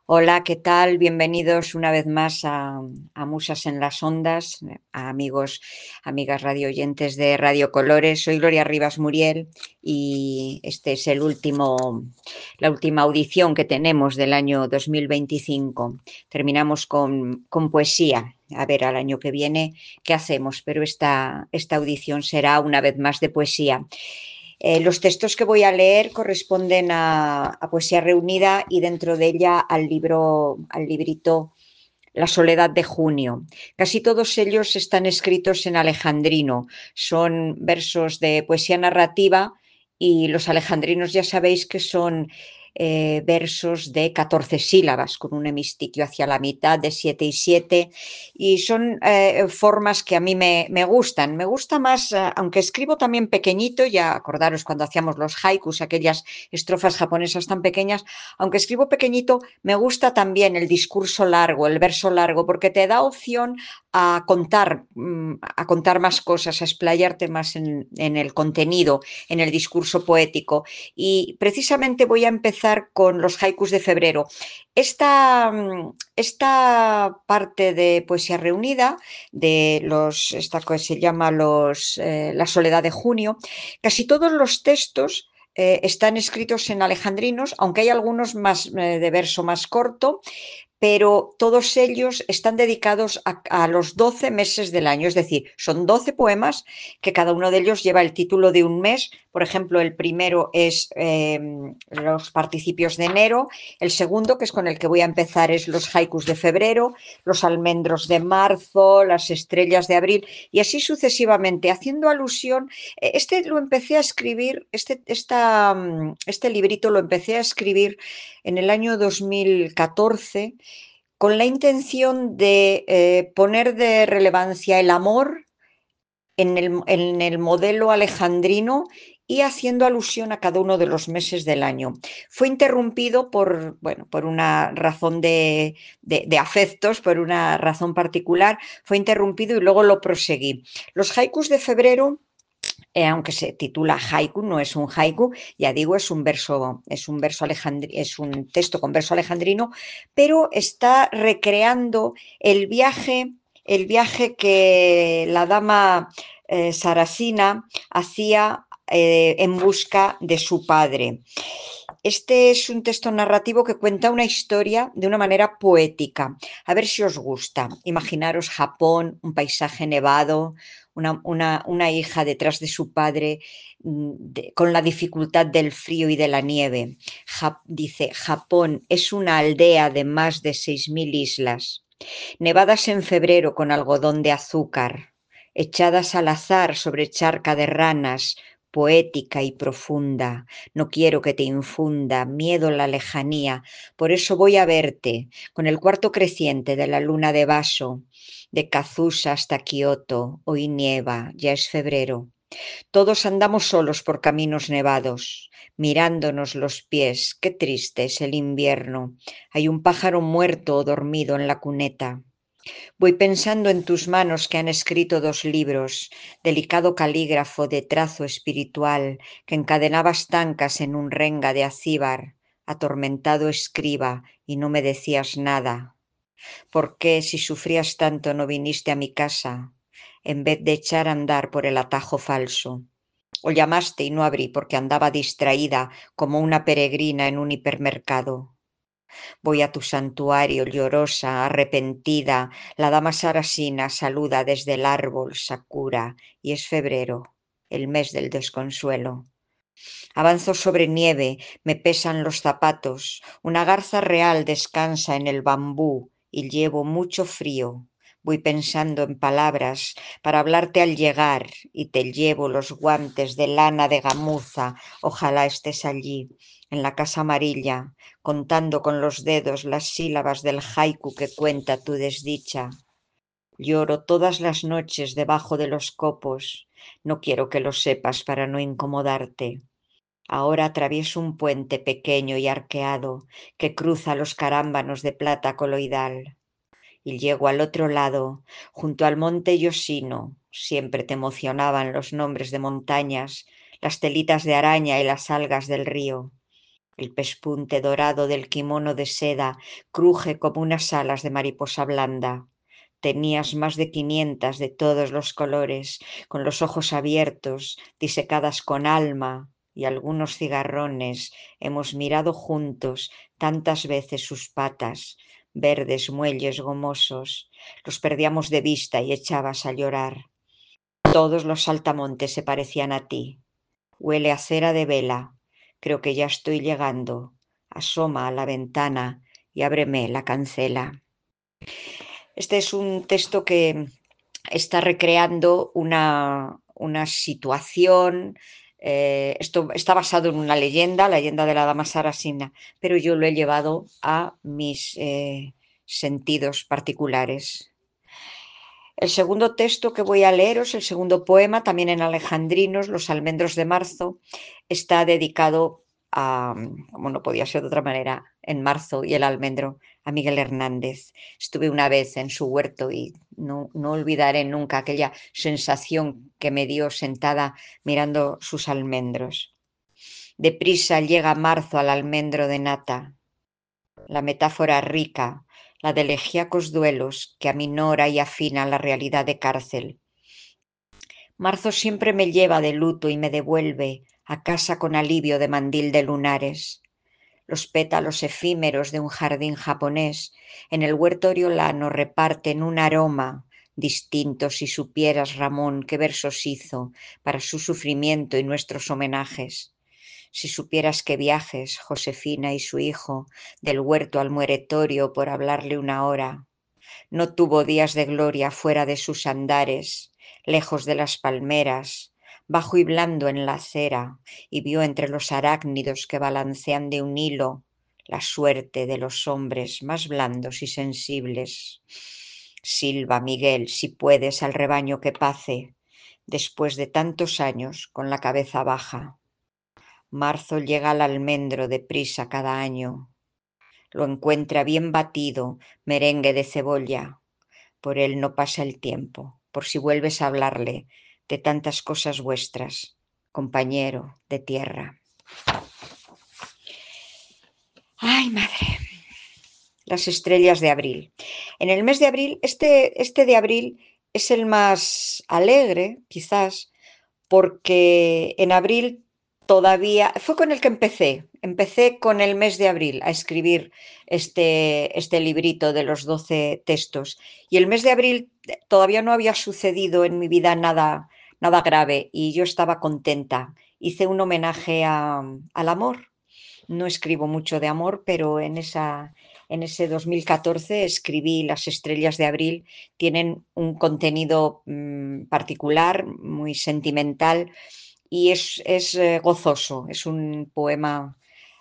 Hola, ¿qué tal? Bienvenidos una vez más a Musas en las Ondas, a amigos, amigas radioyentes de Radio Colores. Soy Gloria Rivas Muriel y este es la última audición que tenemos del año 2025. Terminamos con poesía. A ver, al año que viene, ¿qué hacemos? Pero esta audición será una vez más de poesía. Los textos que voy a leer corresponden a Poesía Reunida y dentro de ella al librito La Soledad de Junio. Casi todos ellos están escritos en alejandrino. Son versos de poesía narrativa y los alejandrinos ya sabéis que son versos de 14 sílabas, con un hemistiquio hacia la mitad de 7 y 7, y son formas que a mí me gustan. Me gusta más, aunque escribo también pequeñito, ya acordaros cuando hacíamos los haikus, aquellas estrofas japonesas tan pequeñas, aunque escribo pequeñito, me gusta también el discurso largo, el verso largo, porque te da opción a contar más cosas, a explayarte más en el contenido, en el discurso poético. Y precisamente voy a empezar con los haikus de febrero. Esta parte de poesía reunida, esta que se llama La Soledad de Junio, casi todos los textos están escritos en alejandrinos, aunque hay algunos más de verso más corto, pero todos ellos están dedicados a los 12 meses del año, es decir, son 12 poemas que cada uno de ellos lleva el título de un mes. Por ejemplo, el primero es los participios de enero, el segundo, que es con el que voy a empezar, es los haikus de febrero, los almendros de marzo, las estrellas de abril, y así sucesivamente, haciendo alusión. Este lo empecé a escribir, este librito lo empecé a escribir en el año 2014 con la intención de poner de relevancia el amor en el modelo alejandrino y haciendo alusión a cada uno de los meses del año. Fue interrumpido por una razón de afectos, por una razón particular, fue interrumpido y luego lo proseguí. Los haikus de febrero, aunque se titula haiku, no es un haiku, ya digo, es un texto con verso alejandrino, pero está recreando el viaje que la dama Sarasina hacía en busca de su padre. Este es un texto narrativo que cuenta una historia de una manera poética. A ver si os gusta. Imaginaros Japón, un paisaje nevado, una hija detrás de su padre, con la dificultad del frío y de la nieve. Dice, Japón es una aldea de más de 6.000 islas, nevadas en febrero con algodón de azúcar, echadas al azar sobre charca de ranas, poética y profunda. No quiero que te infunda miedo la lejanía, por eso voy a verte, con el cuarto creciente de la luna de vaso, de Kazusa hasta Kioto. Hoy nieva, ya es febrero. Todos andamos solos por caminos nevados, mirándonos los pies. Qué triste es el invierno. Hay un pájaro muerto o dormido en la cuneta. Voy pensando en tus manos que han escrito 2 libros, delicado calígrafo de trazo espiritual, que encadenabas tancas en un renga de acíbar, atormentado escriba, y no me decías nada. ¿Por qué, si sufrías tanto, no viniste a mi casa, en vez de echar a andar por el atajo falso? O llamaste y no abrí porque andaba distraída como una peregrina en un hipermercado. Voy a tu santuario, llorosa, arrepentida. La dama Sarasina saluda desde el árbol Sakura y es febrero, el mes del desconsuelo. Avanzo sobre nieve, me pesan los zapatos. Una garza real descansa en el bambú y llevo mucho frío. Voy pensando en palabras para hablarte al llegar y te llevo los guantes de lana de gamuza. Ojalá estés allí, en la casa amarilla, contando con los dedos las sílabas del haiku que cuenta tu desdicha. Lloro todas las noches debajo de los copos. No quiero que lo sepas para no incomodarte. Ahora atravieso un puente pequeño y arqueado que cruza los carámbanos de plata coloidal y llego al otro lado, junto al monte Yoshino. Siempre te emocionaban los nombres de montañas, las telitas de araña y las algas del río. El pespunte dorado del kimono de seda cruje como unas alas de mariposa blanda. Tenías más de 500 de todos los colores, con los ojos abiertos, disecadas con alma, y algunos cigarrones. Hemos mirado juntos tantas veces sus patas, verdes muelles gomosos. Los perdíamos de vista y echabas a llorar. Todos los saltamontes se parecían a ti. Huele a cera de vela. Creo que ya estoy llegando. Asoma a la ventana y ábreme la cancela. Este es un texto que está recreando una situación. Esto está basado en una leyenda, la leyenda de la dama Sarasina, pero yo lo he llevado a mis sentidos particulares. El segundo texto que voy a leeros, el segundo poema, también en alejandrinos, Los almendros de marzo, está dedicado a, como no podía ser de otra manera, en marzo y el almendro, a Miguel Hernández. Estuve una vez en su huerto y no olvidaré nunca aquella sensación que me dio sentada mirando sus almendros. Deprisa llega marzo al almendro de nata, la metáfora rica, la de elegíacos duelos que aminora y afina la realidad de cárcel. Marzo siempre me lleva de luto y me devuelve a casa con alivio de mandil de lunares. Los pétalos efímeros de un jardín japonés en el huerto oriolano reparten un aroma distinto. Si supieras, Ramón, qué versos hizo para su sufrimiento y nuestros homenajes. Si supieras qué viajes, Josefina y su hijo, del huerto al mueretorio por hablarle una hora. No tuvo días de gloria fuera de sus andares, lejos de las palmeras, bajo y blando en la acera, y vio entre los arácnidos que balancean de un hilo la suerte de los hombres más blandos y sensibles. Silba, Miguel, si puedes, al rebaño que pace, después de tantos años con la cabeza baja. Marzo llega al almendro deprisa cada año. Lo encuentra bien batido, merengue de cebolla. Por él no pasa el tiempo, por si vuelves a hablarle de tantas cosas vuestras, compañero de tierra. ¡Ay, madre! Las estrellas de abril. En el mes de abril, este de abril es el más alegre, quizás, porque en abril todavía, fue con el que empecé con el mes de abril a escribir este librito de los 12 textos, y el mes de abril todavía no había sucedido en mi vida nada grave y yo estaba contenta. Hice un homenaje al amor. No escribo mucho de amor, pero en ese 2014 escribí Las estrellas de abril. Tienen un contenido particular, muy sentimental, y es gozoso. Es un poema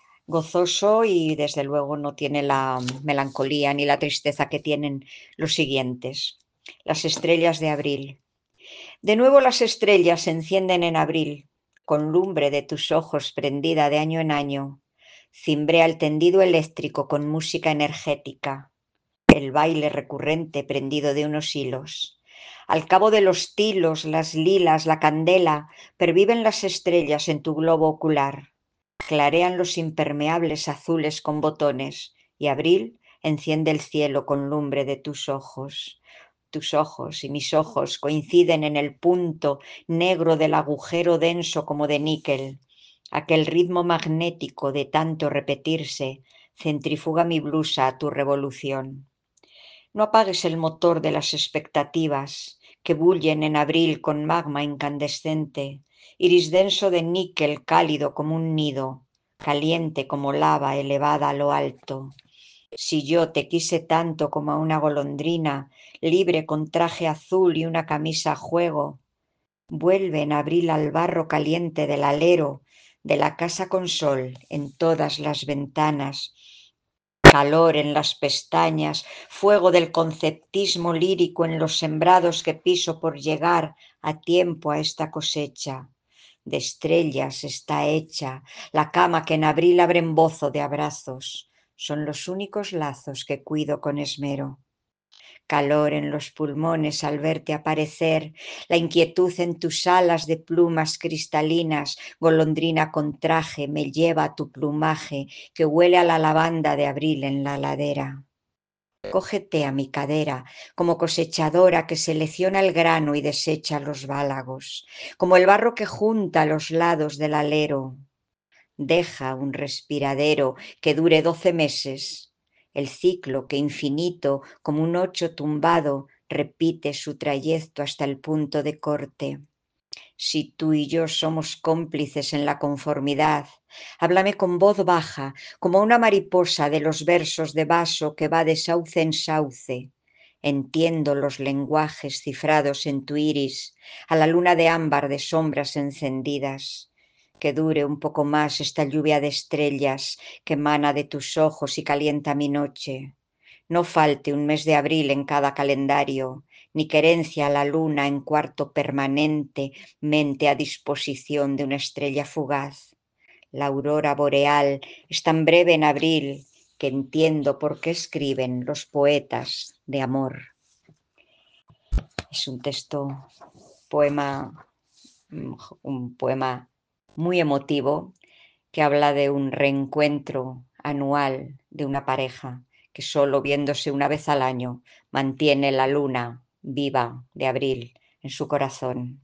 gozoso y desde luego no tiene la melancolía ni la tristeza que tienen los siguientes. Las estrellas de abril. De nuevo las estrellas se encienden en abril, con lumbre de tus ojos prendida de año en año. Cimbrea el tendido eléctrico con música energética, el baile recurrente prendido de unos hilos. Al cabo de los tilos, las lilas, la candela, perviven las estrellas en tu globo ocular. Clarean los impermeables azules con botones, y abril enciende el cielo con lumbre de tus ojos. Tus ojos y mis ojos coinciden en el punto negro del agujero denso como de níquel. Aquel ritmo magnético de tanto repetirse centrifuga mi blusa a tu revolución. No apagues el motor de las expectativas que bullen en abril con magma incandescente, iris denso de níquel cálido como un nido, caliente como lava elevada a lo alto. Si yo te quise tanto como a una golondrina, libre con traje azul y una camisa a juego, vuelve en abril al barro caliente del alero de la casa con sol en todas las ventanas, calor en las pestañas, fuego del conceptismo lírico en los sembrados que piso por llegar a tiempo a esta cosecha. De estrellas está hecha la cama que en abril abre embozo de abrazos. Son los únicos lazos que cuido con esmero. calor en los pulmones al verte aparecer, la inquietud en tus alas de plumas cristalinas, golondrina con traje, me lleva a tu plumaje que huele a la lavanda de abril en la ladera. Cógete a mi cadera, como cosechadora que selecciona el grano y desecha los válagos, como el barro que junta a los lados del alero. Deja un respiradero que dure 12 meses, el ciclo que infinito, como un 8 tumbado, repite su trayecto hasta el punto de corte. Si tú y yo somos cómplices en la conformidad, háblame con voz baja, como una mariposa de los versos de vaso que va de sauce en sauce. Entiendo los lenguajes cifrados en tu iris, a la luna de ámbar de sombras encendidas. Que dure un poco más esta lluvia de estrellas que emana de tus ojos y calienta mi noche. No falte un mes de abril en cada calendario, ni querencia a la luna en cuarto permanente, mente a disposición de una estrella fugaz. La aurora boreal es tan breve en abril que entiendo por qué escriben los poetas de amor. Es un poema, un poema muy emotivo que habla de un reencuentro anual de una pareja que solo viéndose una vez al año mantiene la luna viva de abril en su corazón.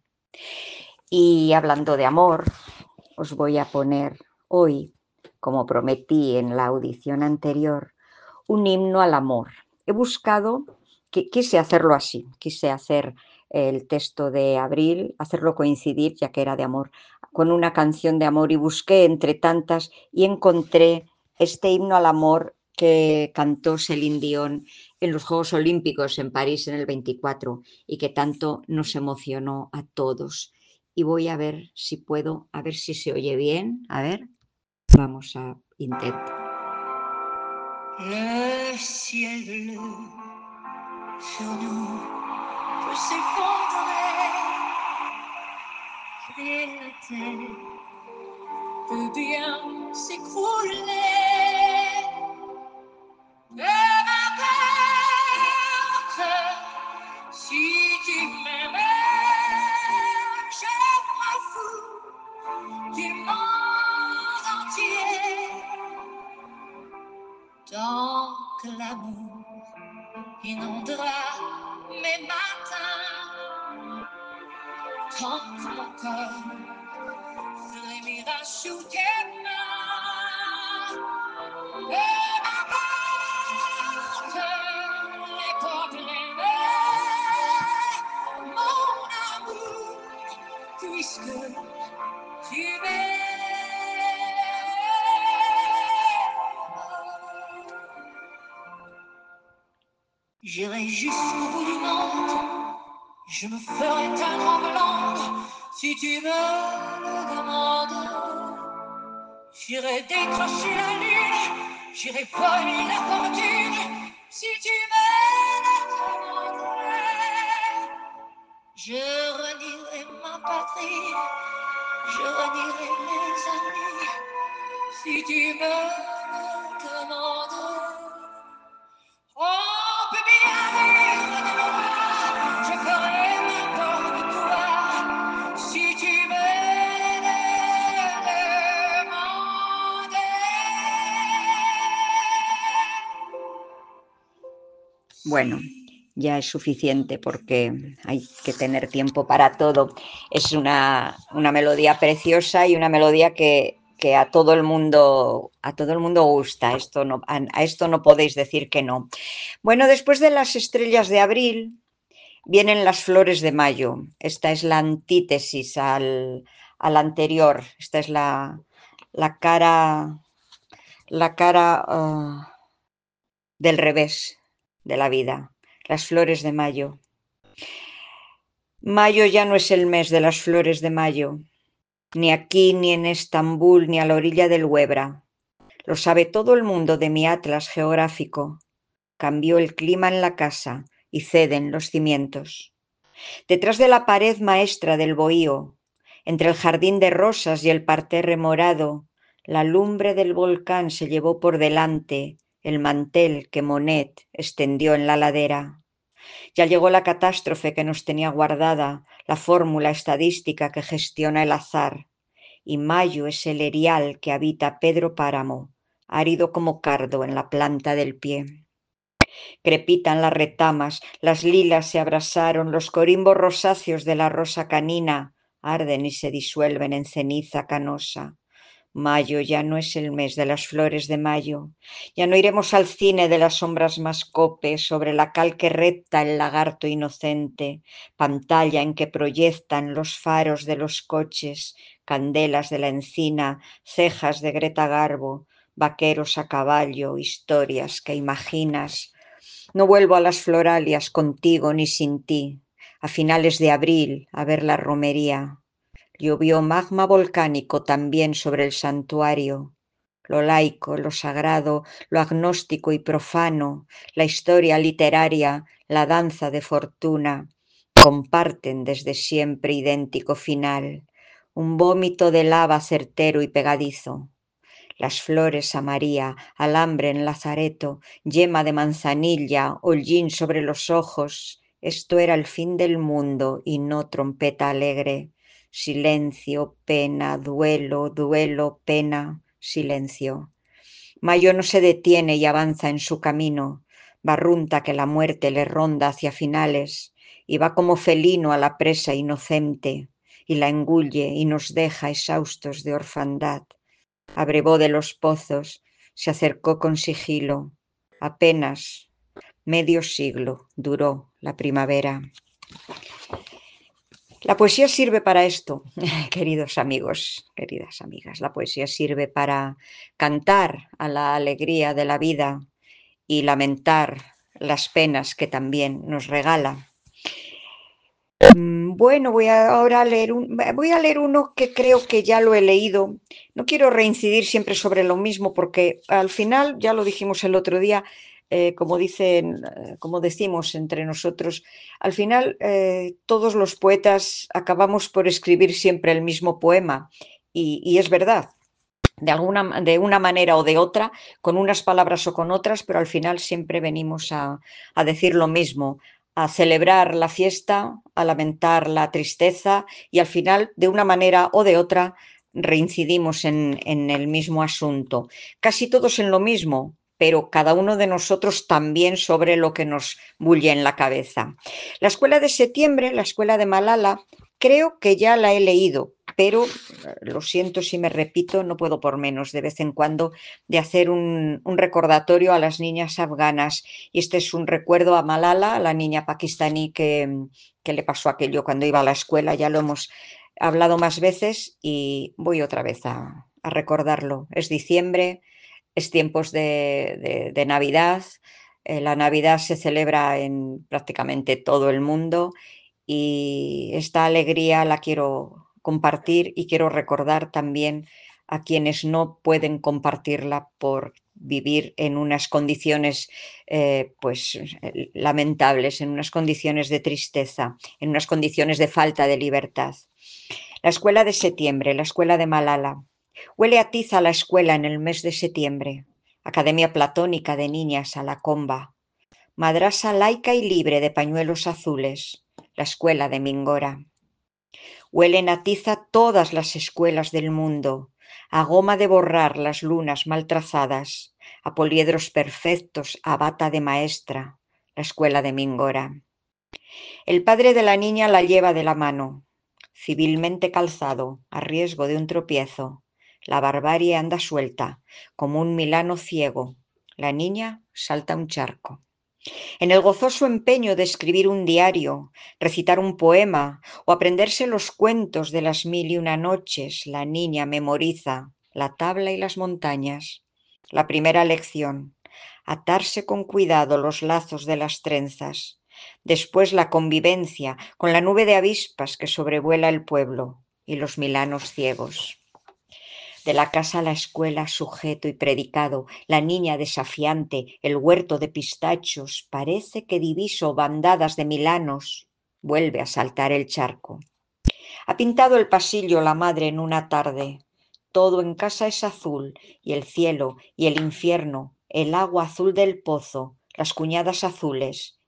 Y hablando de amor, os voy a poner hoy, como prometí en la audición anterior, un himno al amor. He buscado, quise hacerlo así, quise hacer el texto de Abril, hacerlo coincidir, ya que era de amor, con una canción de amor, y busqué entre tantas y encontré este himno al amor que cantó Celine Dion en los Juegos Olímpicos en París en el 24 y que tanto nos emocionó a todos. Y voy a ver si puedo, a ver si se oye bien, a ver, vamos a intentar. Le ciel bleu sur nous peut s'effondrer et la terre peut bien s'écrouler. Et n'importe si tu m'aimais, je m'en fous du monde entier. Tant que l'amour inondera mes matins, tant que mon corps frémira sous tes mains. Et n'importe les problèmes, mon amour, puisque tu m'aimes. J'irai jusqu'au bout du monde, je me ferai ta tremblante si tu me le demandes. J'irai décrocher la lune, j'irai voler la fortune si tu me le demandes. Je renierai ma patrie, je renierai mes amis si tu me le demandes. Oh, baby, arrive de moi, je ferai n'importe quoi si tu me le demandais. Bueno, ya es suficiente porque hay que tener tiempo para todo. Es una melodía preciosa y una melodía que a todo el mundo gusta. A esto no podéis decir que no. Bueno, después de las estrellas de abril vienen las flores de mayo. Esta es la antítesis al anterior. Esta es la cara del revés de la vida. Las flores de mayo. Mayo ya no es el mes de las flores de mayo, ni aquí, ni en Estambul, ni a la orilla del Huebra. Lo sabe todo el mundo de mi atlas geográfico. Cambió el clima en la casa y ceden los cimientos. Detrás de la pared maestra del bohío, entre el jardín de rosas y el parterre morado, la lumbre del volcán se llevó por delante el mantel que Monet extendió en la ladera. Ya llegó la catástrofe que nos tenía guardada, la fórmula estadística que gestiona el azar. Y mayo es el erial que habita Pedro Páramo, árido como cardo en la planta del pie. Crepitan las retamas, las lilas se abrasaron, los corimbos rosáceos de la rosa canina arden y se disuelven en ceniza canosa. Mayo ya no es el mes de las flores de mayo. Ya no iremos al cine de las sombras más copes, sobre la cal que recta el lagarto inocente, pantalla en que proyectan los faros de los coches, candelas de la encina, cejas de Greta Garbo, vaqueros a caballo, historias que imaginas. No vuelvo a las floralias contigo ni sin ti, a finales de abril a ver la romería. Llovió magma volcánico también sobre el santuario. Lo laico, lo sagrado, lo agnóstico y profano, la historia literaria, la danza de fortuna, comparten desde siempre idéntico final, un vómito de lava certero y pegadizo. Las flores a María, alambre en lazareto, yema de manzanilla, hollín sobre los ojos. Esto era el fin del mundo y no trompeta alegre. Silencio, pena, duelo, duelo, pena, silencio. Mayo no se detiene y avanza en su camino. Barrunta que la muerte le ronda hacia finales y va como felino a la presa inocente y la engulle y nos deja exhaustos de orfandad. Abrevó de los pozos, se acercó con sigilo. Apenas medio siglo duró la primavera. La poesía sirve para esto, queridos amigos, queridas amigas. La poesía sirve para cantar a la alegría de la vida y lamentar las penas que también nos regala. Bueno, voy a leer uno que creo que ya lo he leído. No quiero reincidir siempre sobre lo mismo porque al final, ya lo dijimos el otro día, como decimos entre nosotros, al final todos los poetas acabamos por escribir siempre el mismo poema y es verdad. De una manera o de otra, con unas palabras o con otras, pero al final siempre venimos a decir lo mismo, a celebrar la fiesta, a lamentar la tristeza y al final, de una manera o de otra, reincidimos en el mismo asunto. Casi todos en lo mismo, pero cada uno de nosotros también sobre lo que nos bulle en la cabeza. La escuela de septiembre, la escuela de Malala, creo que ya la he leído, pero lo siento si me repito, no puedo por menos de vez en cuando de hacer un recordatorio a las niñas afganas. Y este es un recuerdo a Malala, a la niña pakistaní que le pasó aquello cuando iba a la escuela. Ya lo hemos hablado más veces y voy otra vez a recordarlo. Es diciembre, es tiempos de Navidad. La Navidad se celebra en prácticamente todo el mundo y esta alegría la quiero compartir y quiero recordar también a quienes no pueden compartirla por vivir en unas condiciones lamentables, en unas condiciones de tristeza, en unas condiciones de falta de libertad. La escuela de septiembre, la escuela de Malala. Huele a tiza la escuela en el mes de septiembre. Academia platónica de niñas a la comba. Madrasa laica y libre de pañuelos azules. La escuela de Mingora. Huelen a tiza todas las escuelas del mundo, a goma de borrar las lunas mal trazadas, a poliedros perfectos, a bata de maestra, la escuela de Mingora. El padre de la niña la lleva de la mano, civilmente calzado, a riesgo de un tropiezo. La barbarie anda suelta, como un milano ciego. La niña salta un charco. En el gozoso empeño de escribir un diario, recitar un poema o aprenderse los cuentos de las 1001 noches, la niña memoriza la tabla y las montañas. La primera lección, atarse con cuidado los lazos de las trenzas. Después la convivencia con la nube de avispas que sobrevuela el pueblo y los milanos ciegos. De la casa a la escuela, sujeto y predicado, la niña desafiante, el huerto de pistachos, parece que diviso bandadas de milanos. Vuelve a saltar el charco. Ha pintado el pasillo la madre en una tarde. Todo en casa es azul, y el cielo, y el infierno, el agua azul del pozo, las cuñadas azules,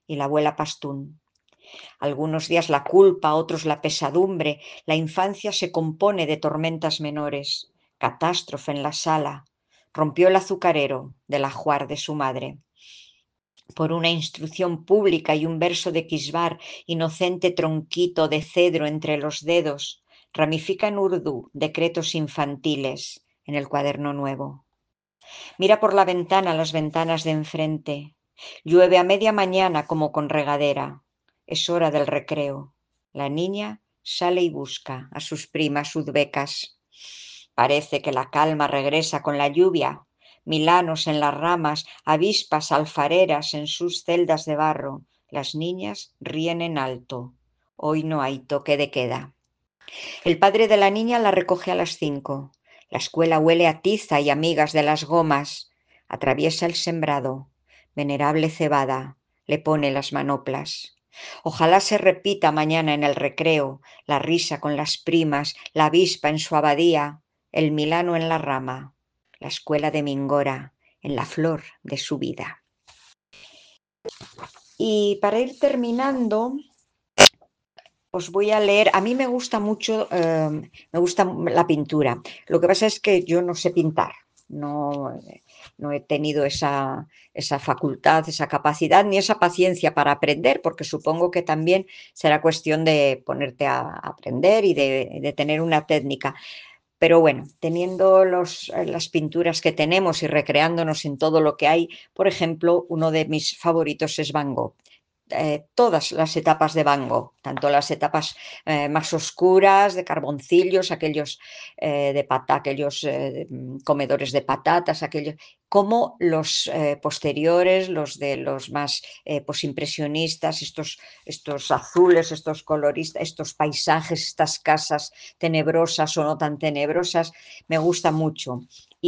y la abuela Pastún. Algunos días la culpa, otros la pesadumbre. La infancia se compone de tormentas menores. Catástrofe en la sala. Rompió el azucarero del ajuar de su madre. Por una instrucción pública y un verso de Kisbar, inocente tronquito de cedro entre los dedos, ramifica en urdú decretos infantiles en el cuaderno nuevo. Mira por la ventana las ventanas de enfrente. Llueve a media mañana como con regadera. Es hora del recreo. La niña sale y busca a sus primas uzbecas. Parece que la calma regresa con la lluvia. Milanos en las ramas, avispas alfareras en sus celdas de barro. Las niñas ríen en alto. Hoy no hay toque de queda. El padre de la niña la recoge a las 5. La escuela huele a tiza y a migas de las gomas. Atraviesa el sembrado. Venerable cebada. Le pone las manoplas. Ojalá se repita mañana en el recreo, la risa con las primas, la avispa en su abadía, el milano en la rama, la escuela de Mingora, en la flor de su vida. Y para ir terminando, os voy a leer, a mí me gusta mucho, me gusta la pintura. Lo que pasa es que yo no sé pintar, no he tenido esa facultad, esa capacidad ni esa paciencia para aprender, porque supongo que también será cuestión de ponerte a aprender y de tener una técnica. Pero bueno, teniendo las pinturas que tenemos y recreándonos en todo lo que hay, por ejemplo, uno de mis favoritos es Van Gogh. Todas las etapas de Van Gogh, tanto las etapas más oscuras de carboncillos, aquellos aquellos comedores de patatas, aquellos, como los posteriores, los de los más posimpresionistas, estos azules, estos coloristas, estos paisajes, estas casas tenebrosas o no tan tenebrosas, me gusta mucho.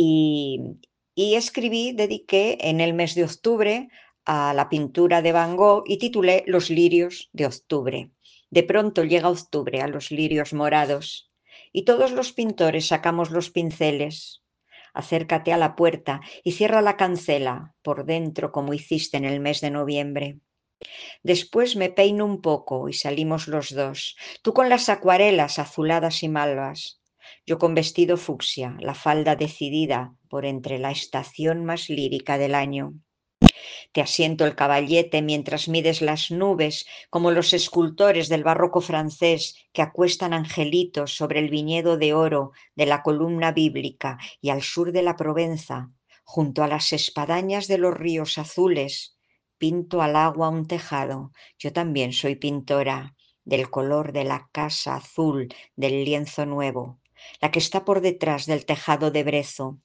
Y escribí, dediqué en el mes de octubre a la pintura de Van Gogh y titulé Los lirios de octubre. De pronto llega octubre a los lirios morados y todos los pintores sacamos los pinceles. Acércate a la puerta y cierra la cancela por dentro como hiciste en el mes de noviembre. Después me peino un poco y salimos los dos, tú con las acuarelas azuladas y malvas, yo con vestido fucsia, la falda decidida por entre la estación más lírica del año. Te asiento el caballete mientras mides las nubes, como los escultores del barroco francés que acuestan angelitos sobre el viñedo de oro de la columna bíblica y al sur de la Provenza, junto a las espadañas de los ríos azules, pinto al agua un tejado. Yo también soy pintora, del color de la casa azul del lienzo nuevo, la que está por detrás del tejado de brezo.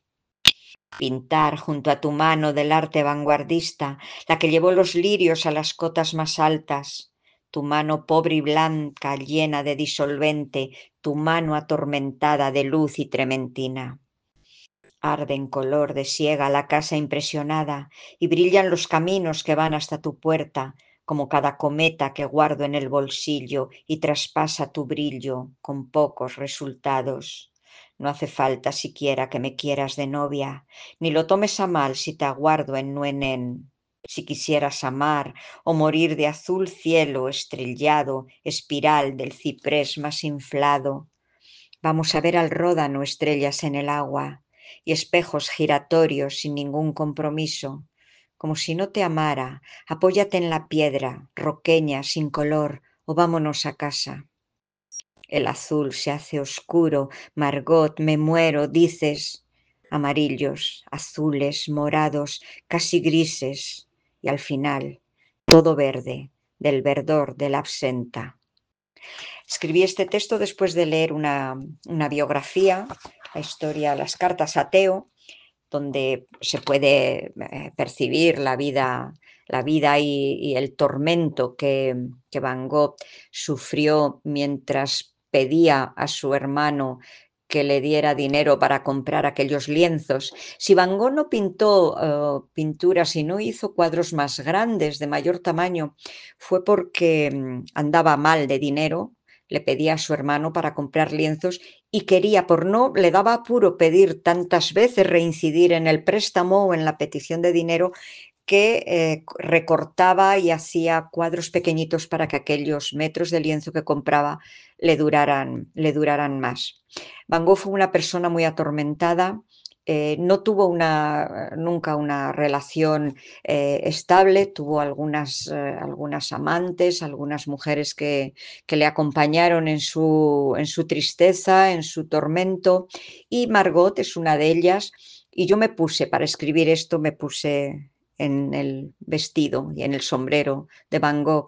Pintar junto a tu mano del arte vanguardista, la que llevó los lirios a las cotas más altas, tu mano pobre y blanca, llena de disolvente, tu mano atormentada de luz y trementina. Arde en color de siega la casa impresionada y brillan los caminos que van hasta tu puerta, como cada cometa que guardo en el bolsillo y traspasa tu brillo con pocos resultados. No hace falta siquiera que me quieras de novia, ni lo tomes a mal si te aguardo en Nuenen. Si quisieras amar o morir de azul cielo estrellado, espiral del ciprés más inflado. Vamos a ver al ródano estrellas en el agua y espejos giratorios sin ningún compromiso. Como si no te amara, apóyate en la piedra, roqueña, sin color, o vámonos a casa. El azul se hace oscuro, Margot, me muero, dices. Amarillos, azules, morados, casi grises, y al final, todo verde, del verdor de la absenta. Escribí este texto después de leer una biografía, la historia, las cartas a Teo, donde se puede percibir la vida y el tormento que Van Gogh sufrió mientras pedía a su hermano que le diera dinero para comprar aquellos lienzos. Si Van Gogh no pintó pinturas y no hizo cuadros más grandes, de mayor tamaño, fue porque andaba mal de dinero, le pedía a su hermano para comprar lienzos y quería, por no, le daba apuro pedir tantas veces, reincidir en el préstamo o en la petición de dinero, que recortaba y hacía cuadros pequeñitos para que aquellos metros de lienzo que compraba le duraran más. Van Gogh fue una persona muy atormentada, no tuvo nunca una relación estable, tuvo algunas amantes, algunas mujeres que le acompañaron en su tristeza, en su tormento, y Margot es una de ellas. Y yo me puse, para escribir esto, me puse en el vestido y en el sombrero de Van Gogh,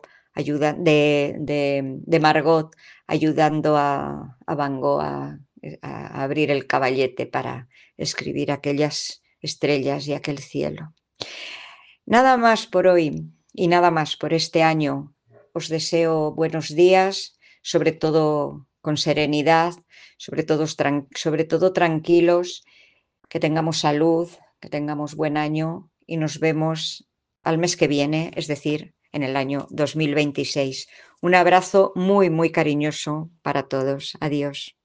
de Margot, ayudando a Van Gogh a abrir el caballete para escribir aquellas estrellas y aquel cielo. Nada más por hoy y nada más por este año. Os deseo buenos días, sobre todo con serenidad, sobre todo tranquilos, que tengamos salud, que tengamos buen año y nos vemos al mes que viene, es decir, en el año 2026. Un abrazo muy, muy cariñoso para todos. Adiós.